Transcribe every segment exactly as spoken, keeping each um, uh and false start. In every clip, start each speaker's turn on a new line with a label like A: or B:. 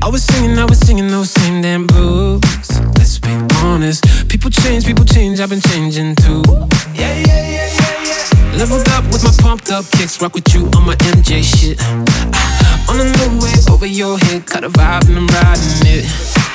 A: I was singing, I was singing those same damn blues. Let's be honest, people change, people change, I've been changing too. Yeah, yeah, yeah, yeah, yeah. Leveled up with my pumped up kicks, rock with you on my M J shit. Uh, on a new way over your head, cut a vibe and I'm riding it.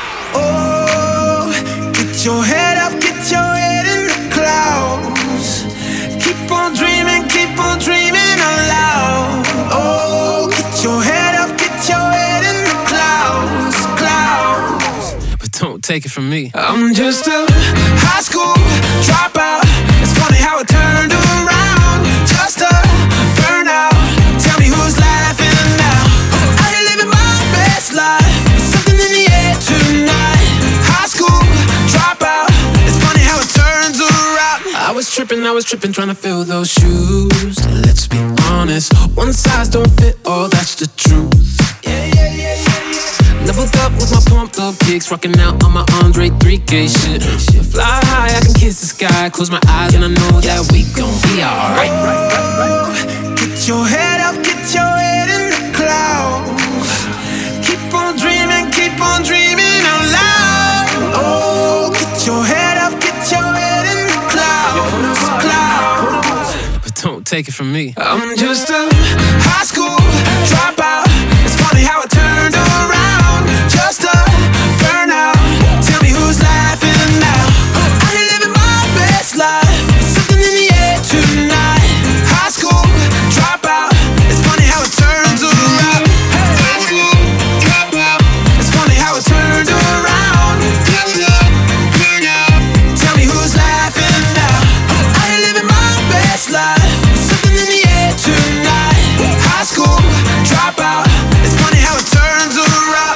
A: Oh, get your head up, get your head in the clouds. Keep on dreaming, keep on dreaming out loud. Oh, get your head up, get your head in the clouds, clouds. But don't take it from me, I'm just a high school dropout. It's funny how it turned around. Just a burnout. Tell me who's laughing now. I ain't living my best life. Something in the air tonight. High school dropout. It's funny how it turns around. I was tripping, I was tripping, trying to fill those shoes. Let's be honest, one size don't fit all, that's the truth. Yeah, yeah, yeah, yeah, yeah. Leveled up with my pumped up kicks, rocking out on my Andre three K shit. Fly high, I can kiss the sky, close my eyes and I know that we gon' be alright. Oh, get your head up, get your head in the clouds. Keep on dreaming, keep on dreaming out loud. Oh, get your head up, get your head in the clouds, clouds. But don't take it from me, I'm just a high school dropout. It's funny how it turned around. Just a burnout. Tell me who's laughing now. I ain't living my best life. Something in the air tonight. High school dropout. It's funny how it turns around. High school dropout. It's funny how it turned around. Just a burnout. Tell me who's laughing now. I ain't living my best life. Something in the air tonight. High school dropout. It's funny how it turns around.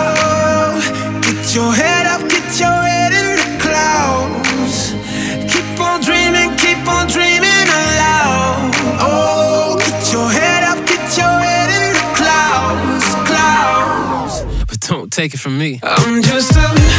A: Oh, get your head up, get your head in the clouds. Keep on dreaming, keep on dreaming out loud. Oh, get your head up, get your head in the clouds, clouds. But don't take it from me, I'm just a